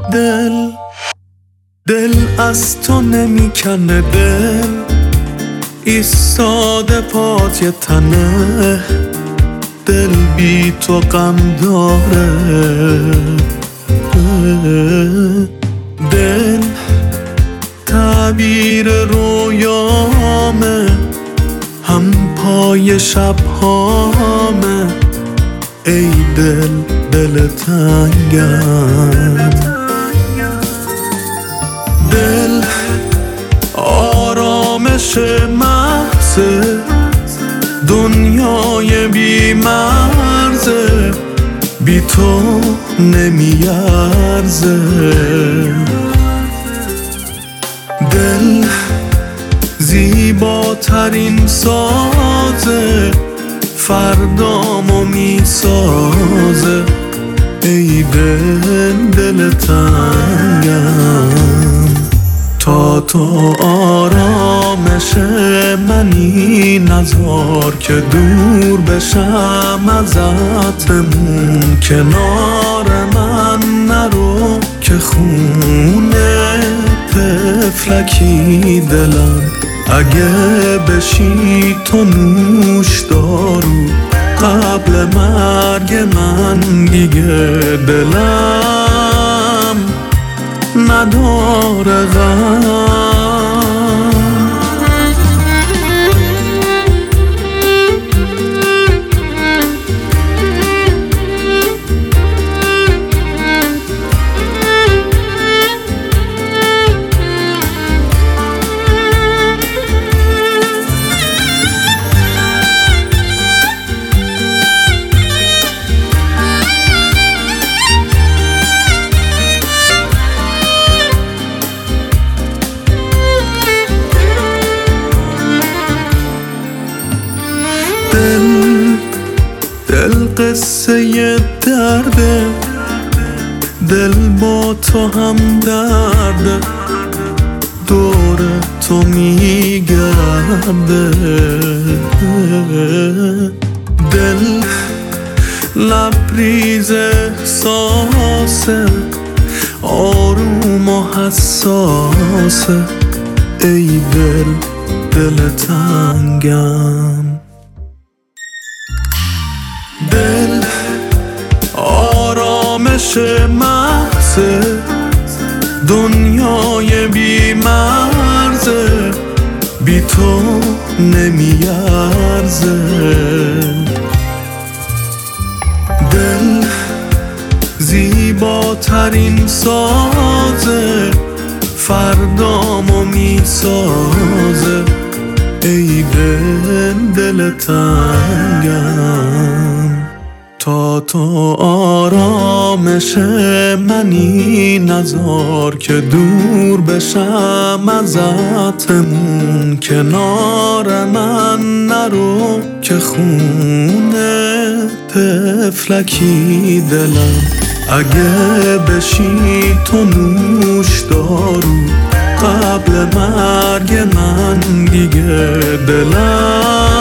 دل از تو نمیکنه، دل ایستاده پای تنه، دل بی تو غم داره، دل تعبیر رویامه، هم پای شبهامه، ای دل تنگم. دل آرامش محض دنیای بی مرزه، بی تو نمیارزه. دل زیباترین سازه، فردامو میسازه، ای دل تنگم. تا تو آرامش منی، نذار که دور بشم ازتمون، کنار من نرو که خونه طفلکی دلم. اگه بشی تو نوش دارو قبل مرگ من، دیگه دلم نداره غم. دل قصه درده، دل با تو هم درده، دور تو میگرده. دل لبریز احساسه، آروم و حساسه، ای دل تنگم. دل آرامش محض دنیای بی مرزه، بی تو نمیارزه. دل زیباترین سازه، فردامو میسازه، ای دل تنگم. تا تو آرامش منی، نذار که دور بشم ازتمون، کنار من نرو که خونه طفلکی دلم. اگه بشی تو نوش دارو قبل مرگ من، دیگه دلم